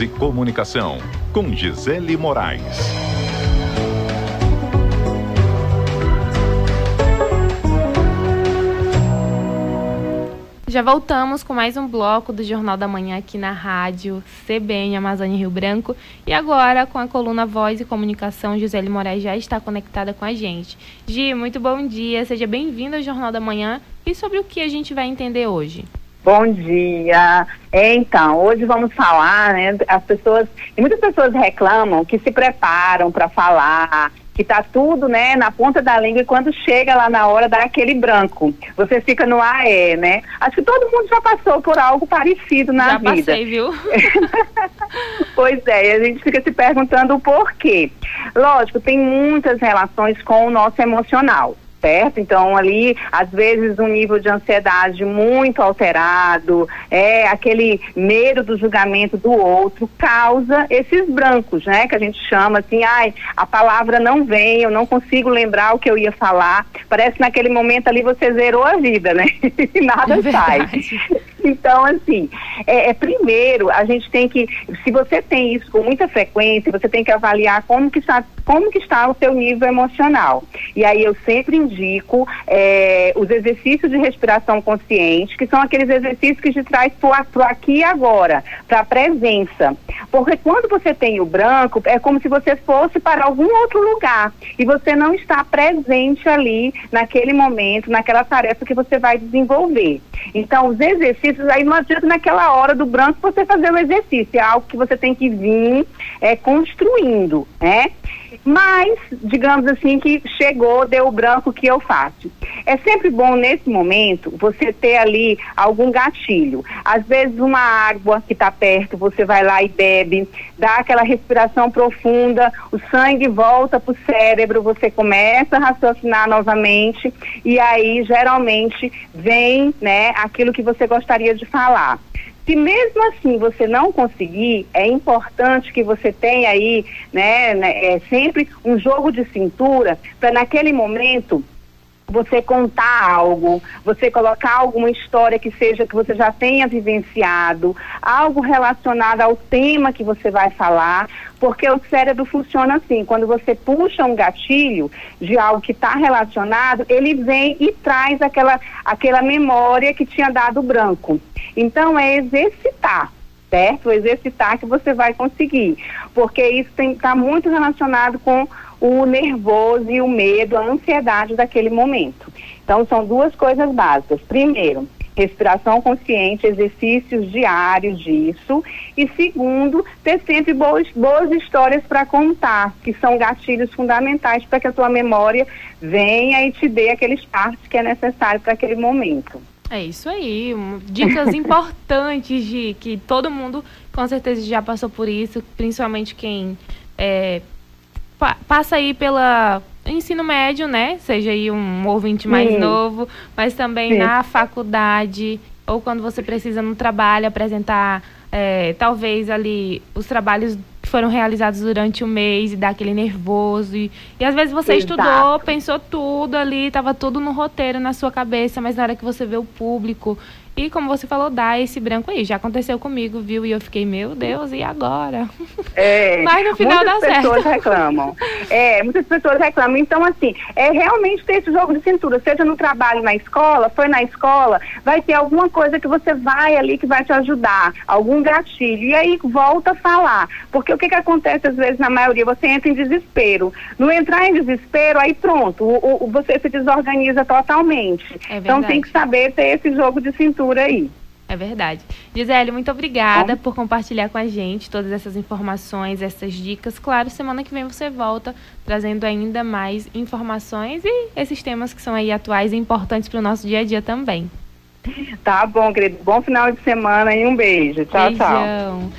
Voz e Comunicação, com Gisele Moraes. Já voltamos com mais um bloco do Jornal da Manhã aqui na rádio CBN Amazônia Rio Branco. E agora, com a coluna Voz e Comunicação, Gisele Moraes já está conectada com a gente. Gi, muito bom dia, seja bem-vinda ao Jornal da Manhã. E sobre o que a gente vai entender hoje? Bom dia. Então, hoje vamos falar, né, muitas pessoas reclamam que se preparam para falar, que tá tudo, né, na ponta da língua, e quando chega lá na hora dá aquele branco. Você fica no né? Acho que todo mundo já passou por algo parecido na vida. Já passei, viu? Pois é, e a gente fica se perguntando o porquê. Lógico, tem muitas relações com o nosso emocional. Certo? Então, ali, às vezes, um nível de ansiedade muito alterado, aquele medo do julgamento do outro, causa esses brancos, né? Que a gente chama assim, a palavra não vem, eu não consigo lembrar o que eu ia falar. Parece que naquele momento ali você zerou a vida, né? E nada sai. Então, assim, primeiro, a gente tem que, se você tem isso com muita frequência, você tem que avaliar como que está o seu nível emocional. E aí eu sempre indico os exercícios de respiração consciente, que são aqueles exercícios que te traz pro aqui e agora, para a presença. Porque quando você tem o branco, é como se você fosse para algum outro lugar e você não está presente ali, naquele momento, naquela tarefa que você vai desenvolver. Então, os exercícios, aí não adianta naquela hora do branco você fazer o exercício, é algo que você tem que vir construindo, né? Mas, digamos assim, que chegou, deu o branco, o que eu faço? É sempre bom, nesse momento, você ter ali algum gatilho. Às vezes, uma água que está perto, você vai lá e bebe, dá aquela respiração profunda, o sangue volta para o cérebro, você começa a raciocinar novamente, e aí, geralmente, vem, né, aquilo que você gostaria de falar. Se mesmo assim você não conseguir, é importante que você tenha aí, sempre um jogo de cintura para naquele momento você contar algo, você colocar alguma história que você já tenha vivenciado, algo relacionado ao tema que você vai falar, porque o cérebro funciona assim, quando você puxa um gatilho de algo que está relacionado, ele vem e traz aquela memória que tinha dado branco. Então é exercitar, certo? Exercitar que você vai conseguir, porque isso está muito relacionado com o nervoso e o medo, a ansiedade daquele momento. Então, são duas coisas básicas. Primeiro, respiração consciente, exercícios diários disso. E segundo, ter sempre boas histórias para contar, que são gatilhos fundamentais para que a tua memória venha e te dê aquele espaço que é necessário para aquele momento. É isso aí, dicas importantes, Gi, que todo mundo com certeza já passou por isso, principalmente quem passa aí pela ensino médio, né? Seja aí um ouvinte mais novo, mas também na faculdade, ou quando você precisa no trabalho apresentar, talvez ali os trabalhos que foram realizados durante o mês e dar aquele nervoso. E às vezes você estudou, pensou tudo ali, estava tudo no roteiro na sua cabeça, mas na hora que você vê o público... E como você falou, dá esse branco aí. Já aconteceu comigo, viu? E eu fiquei, meu Deus, e agora? Mas no final dá certo. Muitas pessoas reclamam. Então, assim, realmente ter esse jogo de cintura. Seja no trabalho, na escola, foi na escola, vai ter alguma coisa que você vai ali que vai te ajudar. Algum gatilho. E aí volta a falar. Porque o que acontece, às vezes, na maioria? Você entra em desespero. No entrar em desespero, aí pronto. Você se desorganiza totalmente. Então, tem que saber ter esse jogo de cintura aí. É verdade. Gisele, muito obrigada por compartilhar com a gente todas essas informações, essas dicas. Claro, semana que vem você volta trazendo ainda mais informações e esses temas que são aí atuais e importantes para o nosso dia a dia também. Tá bom, querido. Bom final de semana e um beijo. Tchau, Beijão. Tchau.